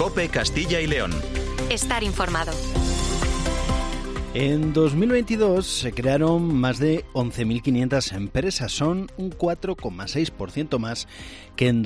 COPE Castilla y León. Estar informado. En 2022 se crearon más de 11.500 empresas, son un 4,6% más que en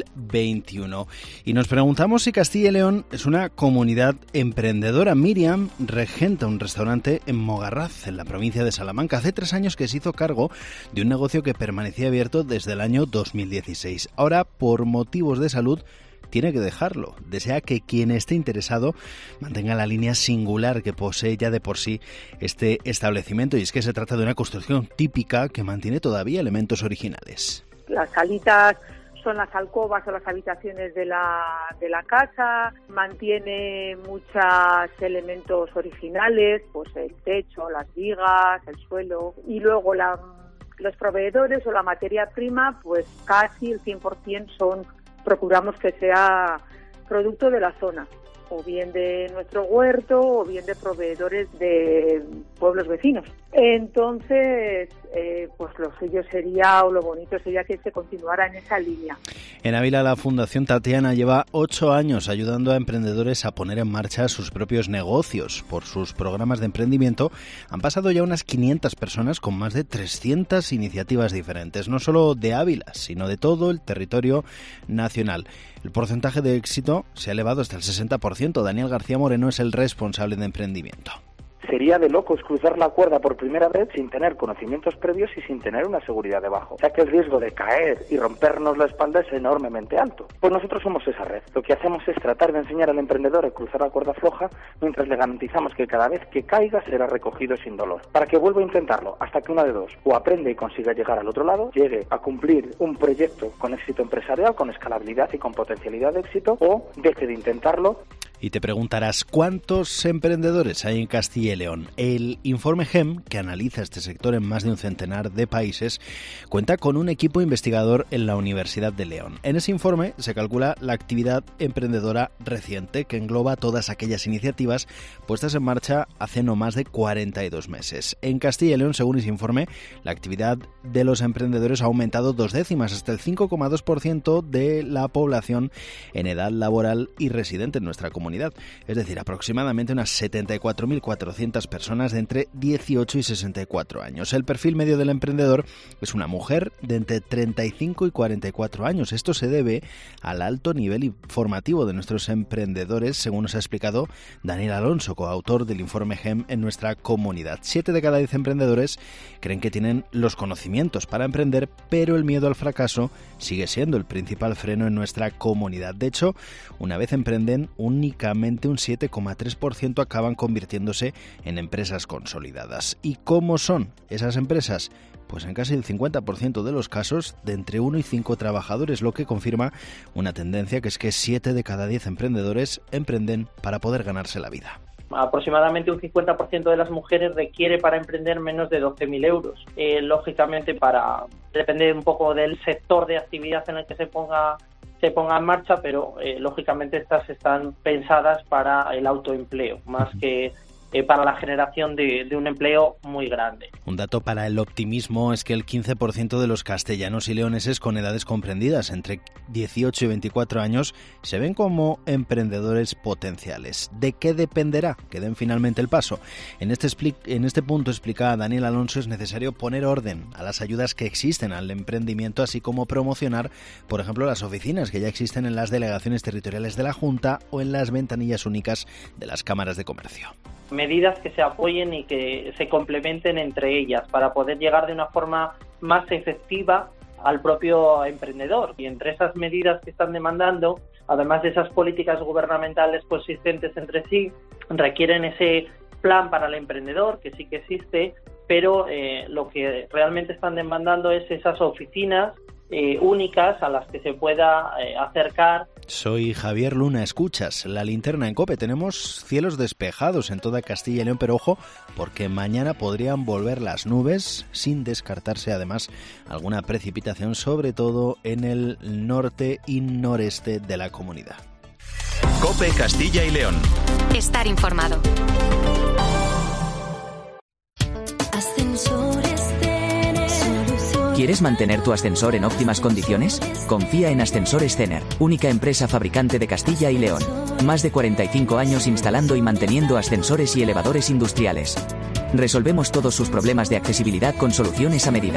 2021. Y nos preguntamos si Castilla y León es una comunidad emprendedora. Miriam regenta un restaurante en Mogarraz, en la provincia de Salamanca. Hace 3 años que se hizo cargo de un negocio que permanecía abierto desde el año 2016. Ahora, por motivos de salud, tiene que dejarlo. Desea que quien esté interesado mantenga la línea singular que posee ya de por sí este establecimiento, y es que se trata de una construcción típica que mantiene todavía elementos originales. Las salitas son las alcobas o las habitaciones de la casa, mantiene muchos elementos originales, pues el techo, las vigas, el suelo, y luego los proveedores o la materia prima, pues casi el 100% procuramos que sea producto de la zona, o bien de nuestro huerto, o bien de proveedores de pueblos vecinos. Entonces, pues lo suyo sería, o lo bonito sería que se continuara en esa línea. En Ávila, la Fundación Tatiana lleva 8 años ayudando a emprendedores a poner en marcha sus propios negocios. Por sus programas de emprendimiento han pasado ya unas 500 personas con más de 300 iniciativas diferentes, no solo de Ávila, sino de todo el territorio nacional. El porcentaje de éxito se ha elevado hasta el 60%. Daniel García Moreno es el responsable de emprendimiento. Sería de locos cruzar la cuerda por primera vez sin tener conocimientos previos y sin tener una seguridad debajo, ya que el riesgo de caer y rompernos la espalda es enormemente alto. Pues nosotros somos esa red. Lo que hacemos es tratar de enseñar al emprendedor a cruzar la cuerda floja, mientras le garantizamos que cada vez que caiga será recogido sin dolor, para que vuelva a intentarlo hasta que una de dos: o aprende y consiga llegar al otro lado, llegue a cumplir un proyecto con éxito empresarial, con escalabilidad y con potencialidad de éxito, o deje de intentarlo. Y te preguntarás, ¿cuántos emprendedores hay en Castilla y León? El informe GEM, que analiza este sector en más de un centenar de países, cuenta con un equipo investigador en la Universidad de León. En ese informe se calcula la actividad emprendedora reciente, que engloba todas aquellas iniciativas puestas en marcha hace no más de 42 meses. En Castilla y León, según ese informe, la actividad de los emprendedores ha aumentado 2 décimas, hasta el 5,2% de la población en edad laboral y residente en nuestra comunidad. Es decir, aproximadamente unas 74.400 personas de entre 18 y 64 años. El perfil medio del emprendedor es una mujer de entre 35 y 44 años. Esto se debe al alto nivel informativo de nuestros emprendedores, según nos ha explicado Daniel Alonso, coautor del informe GEM en nuestra comunidad. 7 de cada 10 emprendedores creen que tienen los conocimientos para emprender, pero el miedo al fracaso sigue siendo el principal freno en nuestra comunidad. De hecho, una vez emprenden, únicamente un 7,3% acaban convirtiéndose en empresas consolidadas. ¿Y cómo son esas empresas? Pues en casi el 50% de los casos de entre 1 y 5 trabajadores, lo que confirma una tendencia, que es que 7 de cada 10 emprendedores emprenden para poder ganarse la vida. Aproximadamente un 50% de las mujeres requiere para emprender menos de 12.000 euros. Lógicamente, depende un poco del sector de actividad en el que se ponga en marcha, pero lógicamente estas están pensadas para el autoempleo, más que para la generación de un empleo muy grande. Un dato para el optimismo es que el 15% de los castellanos y leoneses con edades comprendidas entre 18 y 24 años se ven como emprendedores potenciales. ¿De qué dependerá que den finalmente el paso? En este punto, explica Daniel Alonso, es necesario poner orden a las ayudas que existen al emprendimiento, así como promocionar, por ejemplo, las oficinas que ya existen en las delegaciones territoriales de la Junta o en las ventanillas únicas de las cámaras de comercio. Medidas que se apoyen y que se complementen entre ellas para poder llegar de una forma más efectiva al propio emprendedor. Y entre esas medidas que están demandando, además de esas políticas gubernamentales consistentes entre sí, requieren ese plan para el emprendedor, que sí que existe, pero lo que realmente están demandando es esas oficinas únicas a las que se pueda acercar. Soy Javier Luna, escuchas La Linterna en COPE. Tenemos cielos despejados en toda Castilla y León, pero ojo, porque mañana podrían volver las nubes, sin descartarse además alguna precipitación, sobre todo en el norte y noreste de la comunidad. COPE Castilla y León. Estar informado. ¿Quieres mantener tu ascensor en óptimas condiciones? Confía en Ascensores Cener, única empresa fabricante de Castilla y León. Más de 45 años instalando y manteniendo ascensores y elevadores industriales. Resolvemos todos sus problemas de accesibilidad con soluciones a medida.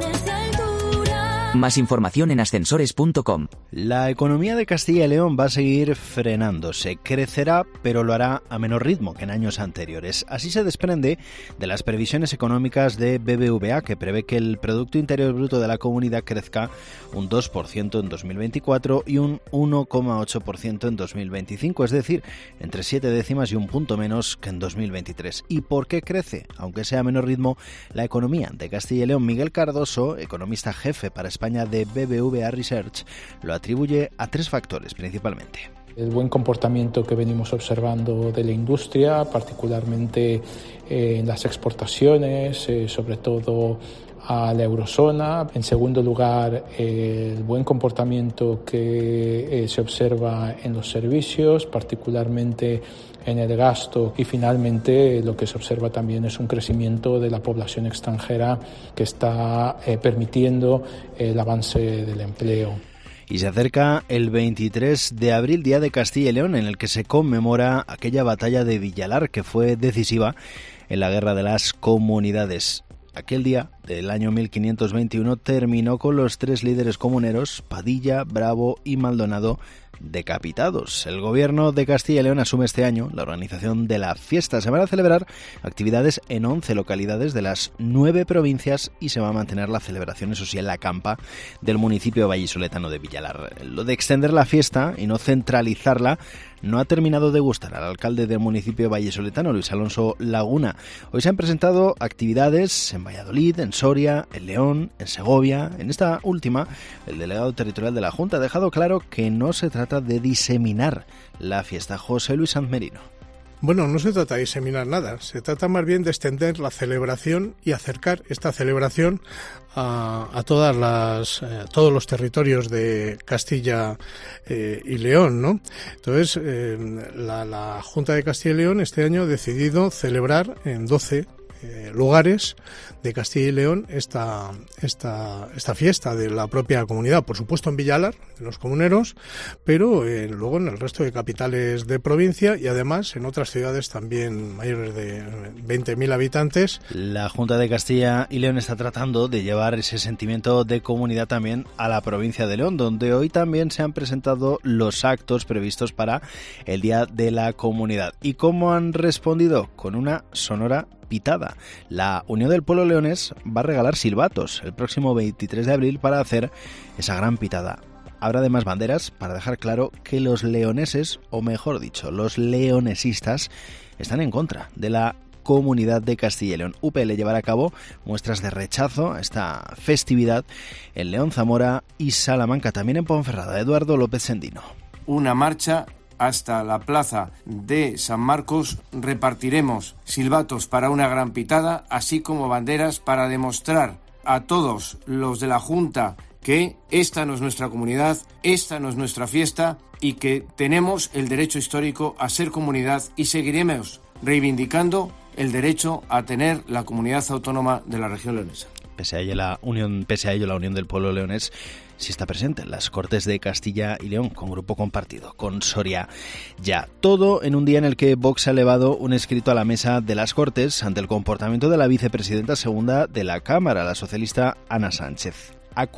Más información en ascensores.com. La economía de Castilla y León va a seguir frenándose. Crecerá, pero lo hará a menor ritmo que en años anteriores. Así se desprende de las previsiones económicas de BBVA, que prevé que el Producto Interior Bruto de la comunidad crezca un 2% en 2024 y un 1,8% en 2025, es decir, entre 7 décimas y un punto menos que en 2023. ¿Y por qué crece, aunque sea a menor ritmo, la economía de Castilla y León? Miguel Cardoso, economista jefe para España de BBVA Research, lo atribuye a 3 factores principalmente. El buen comportamiento que venimos observando de la industria, particularmente en las exportaciones, sobre todo a la eurozona. En segundo lugar, el buen comportamiento que se observa en los servicios, particularmente en el gasto, y finalmente lo que se observa también es un crecimiento de la población extranjera que está permitiendo el avance del empleo. Y se acerca el 23 de abril, Día de Castilla y León, en el que se conmemora aquella batalla de Villalar que fue decisiva en la Guerra de las Comunidades. Aquel día del año 1521 terminó con los 3 líderes comuneros, Padilla, Bravo y Maldonado, decapitados. El gobierno de Castilla y León asume este año la organización de la fiesta. Se van a celebrar actividades en 11 localidades de las 9 provincias y se va a mantener la celebración, eso sí, en la campa del municipio vallisoletano de Villalar. Lo de extender la fiesta y no centralizarla no ha terminado de gustar al alcalde del municipio vallisoletano, Luis Alonso Laguna. Hoy se han presentado actividades en Valladolid, en Soria, en León, en Segovia. En esta última, el delegado territorial de la Junta ha dejado claro que no se trata de diseminar la fiesta. José Luis Sanz Merino. Bueno, no se trata de diseminar nada, se trata más bien de extender la celebración y acercar esta celebración a todos los territorios de Castilla y León, ¿no? Entonces, la Junta de Castilla y León este año ha decidido celebrar en 12 lugares de Castilla y León esta fiesta de la propia comunidad, por supuesto en Villalar, en los comuneros, pero luego en el resto de capitales de provincia y además en otras ciudades también mayores de 20.000 habitantes. La Junta de Castilla y León está tratando de llevar ese sentimiento de comunidad también a la provincia de León, donde hoy también se han presentado los actos previstos para el Día de la Comunidad. ¿Y cómo han respondido? Con una sonora pitada. La Unión del Pueblo Leonés va a regalar silbatos el próximo 23 de abril para hacer esa gran pitada. Habrá además banderas para dejar claro que los leoneses, o mejor dicho, los leonesistas, están en contra de la Comunidad de Castilla y León. UPL llevará a cabo muestras de rechazo a esta festividad en León, Zamora y Salamanca, también en Ponferrada. Eduardo López Sendino. Una marcha hasta la plaza de San Marcos, repartiremos silbatos para una gran pitada, así como banderas para demostrar a todos los de la Junta que esta no es nuestra comunidad, esta no es nuestra fiesta y que tenemos el derecho histórico a ser comunidad y seguiremos reivindicando el derecho a tener la comunidad autónoma de la región leonesa. Pese a ello, la Unión del Pueblo Leonés sí está presente en las Cortes de Castilla y León, con grupo compartido, con Soria ya. Todo en un día en el que Vox ha elevado un escrito a la mesa de las Cortes ante el comportamiento de la vicepresidenta segunda de la Cámara, la socialista Ana Sánchez.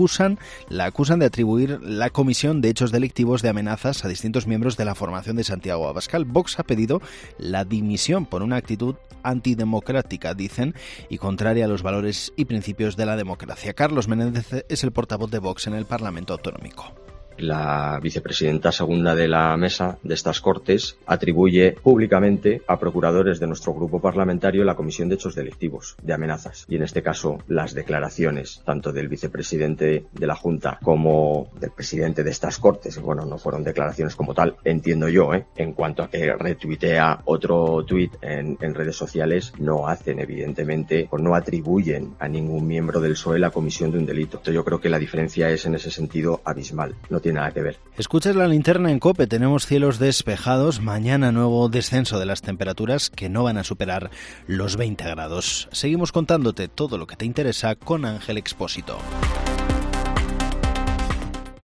La acusan de atribuir la comisión de hechos delictivos de amenazas a distintos miembros de la formación de Santiago Abascal. Vox ha pedido la dimisión por una actitud antidemocrática, dicen, y contraria a los valores y principios de la democracia. Carlos Menéndez es el portavoz de Vox en el Parlamento Autonómico. La vicepresidenta segunda de la mesa de estas Cortes atribuye públicamente a procuradores de nuestro grupo parlamentario la comisión de hechos delictivos, de amenazas. Y en este caso, las declaraciones tanto del vicepresidente de la Junta como del presidente de estas Cortes, bueno, no fueron declaraciones como tal, entiendo yo, en cuanto a que retuitea otro tuit en redes sociales, no hacen evidentemente o no atribuyen a ningún miembro del PSOE la comisión de un delito. Yo creo que la diferencia es en ese sentido abismal. No tiene nada que ver. Escuchas la linterna en COPE, tenemos cielos despejados, mañana nuevo descenso de las temperaturas que no van a superar los 20 grados. Seguimos contándote todo lo que te interesa con Ángel Expósito.